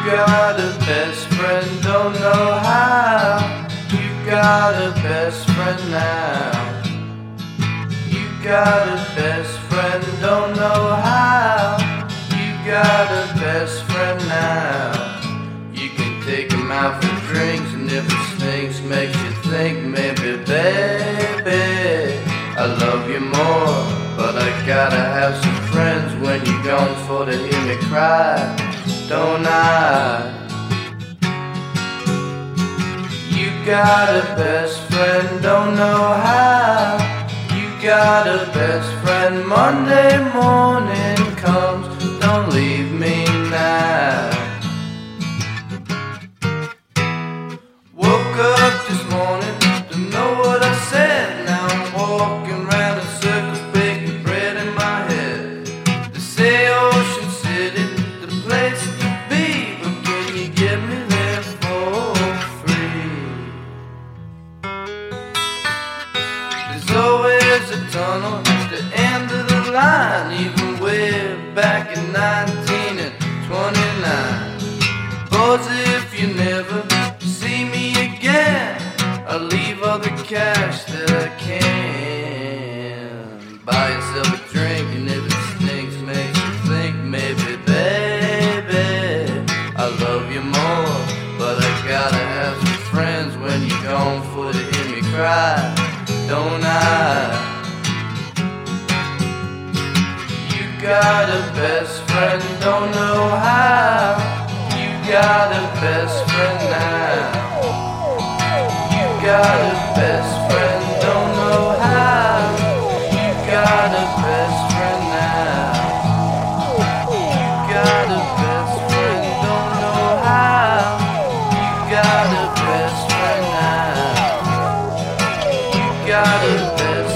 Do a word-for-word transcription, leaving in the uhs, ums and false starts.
got a best friend, don't know how. You got a best friend now. You got a best friend, don't know how. You got a best friend now. You can take him out for drinks, and if it stinks, makes you think, maybe, baby, I love you more. But I gotta have some friends when you're gone for to hear me cry, don't I? You got a best friend, don't know how. You got a best friend, Monday morning comes, don't leave me now. Woke up this morning, don't know what I said. Now I'm walking around in circles, baking bread in my head. They say Ocean City, the place to be, but can you get me there for free? There's always a tunnel at the end of the line, even way back in nineteen twenty-nine. But if you never see me again, I'll leave all the cash that I can. Buy yourself a drink, and if it stinks, makes you think, maybe, baby, I love you more. But I gotta have some friends when you're gone for to hear me cry, don't I? You got a best friend, don't know how. You got a best friend now. You got a best friend, don't know how. You got a best friend now. You got a best friend, don't know how. You got a best friend now. You got a best